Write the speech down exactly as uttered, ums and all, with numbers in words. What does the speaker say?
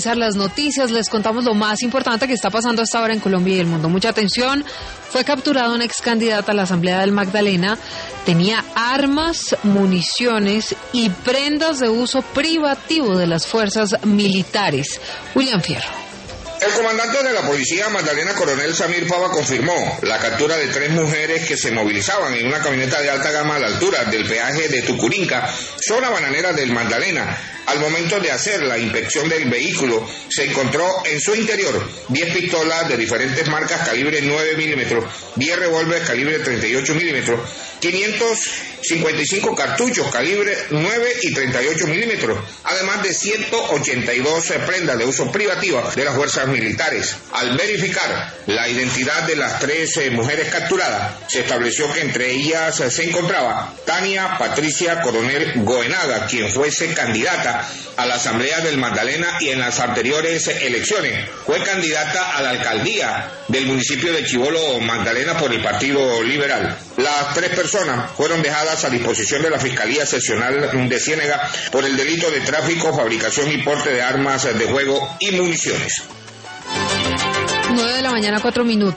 Las noticias, les contamos lo más importante que está pasando hasta ahora en Colombia y el mundo. Mucha atención, fue capturada una ex candidata a la Asamblea del Magdalena, tenía armas, municiones y prendas de uso privativo de las fuerzas militares. William Fierro. El comandante de la policía Magdalena, coronel Samir Fava, confirmó la captura de tres mujeres que se movilizaban en una camioneta de alta gama a la altura del peaje de Tucurinca, zona bananera del Magdalena. Al momento de hacer la inspección del vehículo, se encontró en su interior diez pistolas de diferentes marcas calibre nueve milímetros, diez revólveres calibre treinta y ocho milímetros, quinientos cincuenta y cinco cartuchos calibre nueve y treinta y ocho milímetros, además de ciento ochenta y dos prendas de uso privativa de las fuerzas militares. Al verificar la identidad de las tres eh, mujeres capturadas, se estableció que entre ellas eh, se encontraba Tania Patricia Coronel Goenaga, quien fuese candidata a la Asamblea del Magdalena y en las anteriores elecciones fue candidata a la alcaldía del municipio de Chibolo, Magdalena, por el Partido Liberal. Las tres personas fueron dejadas a disposición de la Fiscalía Seccional de Ciénega por el delito de tráfico, fabricación y porte de armas de fuego y municiones. nueve de la mañana, cuatro minutos.